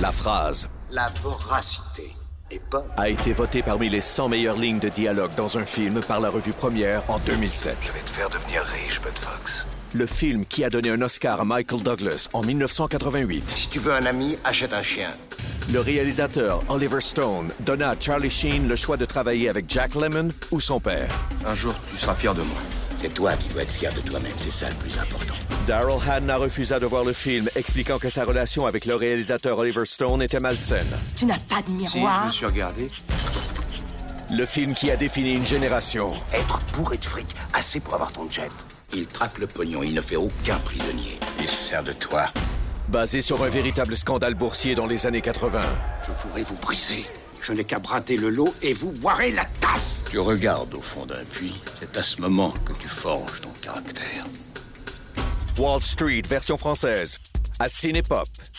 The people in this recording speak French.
La phrase La voracité est bonne. a été votée parmi les 100 meilleures lignes de dialogue dans un film par la revue Première en 2007. Je vais te faire devenir riche, Bud Fox. Le film qui a donné un Oscar à Michael Douglas en 1988. Si tu veux un ami, achète un chien. Le réalisateur Oliver Stone donna à Charlie Sheen le choix de travailler avec Jack Lemmon ou son père. Un jour, tu seras fier de moi. C'est toi qui dois être fier de toi-même, c'est ça le plus important. Daryl Hannah refusa de voir le film, expliquant que sa relation avec le réalisateur Oliver Stone était malsaine. Tu n'as pas de Si, miroir. je me suis regardé. Le film qui a défini une génération. Être bourré de fric, assez pour avoir ton jet. Il traque le pognon, il ne fait aucun prisonnier. Il sert de toi. Basé sur un véritable scandale boursier dans les années 80. Je pourrais vous briser. Je n'ai qu'à brader le lot et vous boirez la tasse. Tu regardes au fond d'un puits. C'est à ce moment que tu forges ton caractère. Wall Street, version française, à Cinépop.